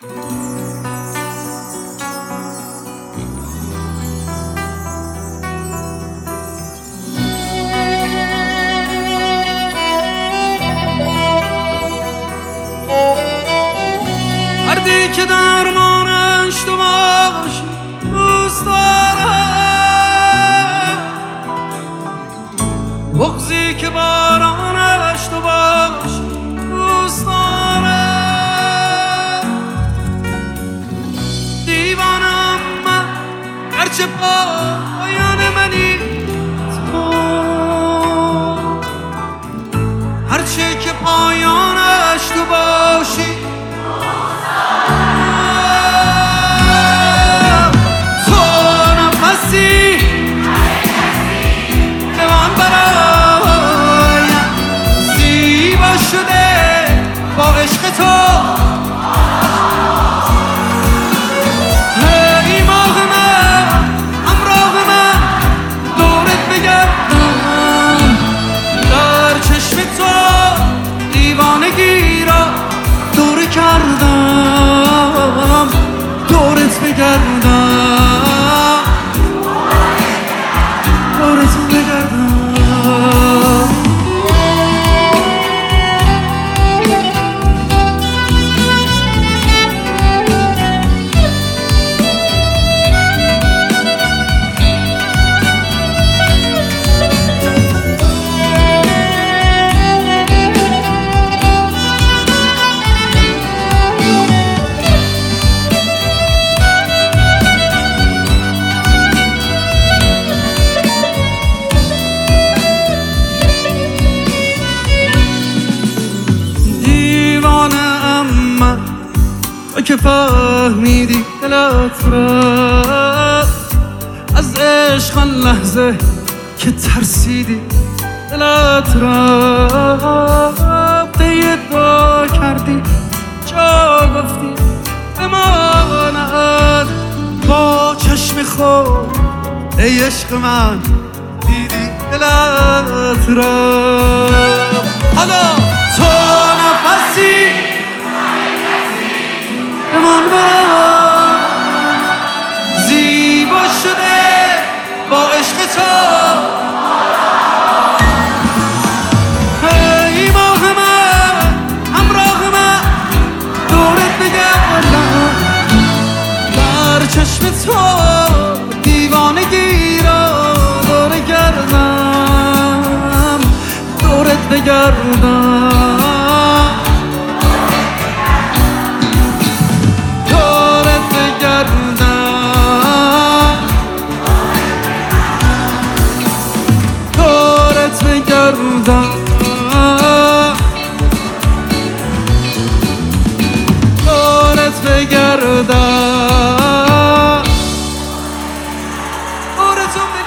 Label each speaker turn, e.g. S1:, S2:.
S1: مردی که درمانش تو باشی دوست دارم، بغضی که بارانش تو باشی دوست دارم. دیوانم من هرچه پایان منی تو، هرچه که پایانش تو باشی با عشق تو. ای ماه من همراه من دورت بگردم، در چشم تو دیوانگی را دور کردم، دورت بگردم، دورت بگردم. تو که فهمیدی دلت رفت از عشق، آن لحظه که ترسیدی دلت رفت. یه دعا کردی جا گفتی بماند، با چشم خود ای عشق من دیدی دلت رفت. حالا تو نفسی من زیبا شده با عشق تو. ای ماه من همراه من دورت بگردم، در چشم تو دیوانگی را دور کردم، دورت بگردم، دورت بگردم، دورت بگردم.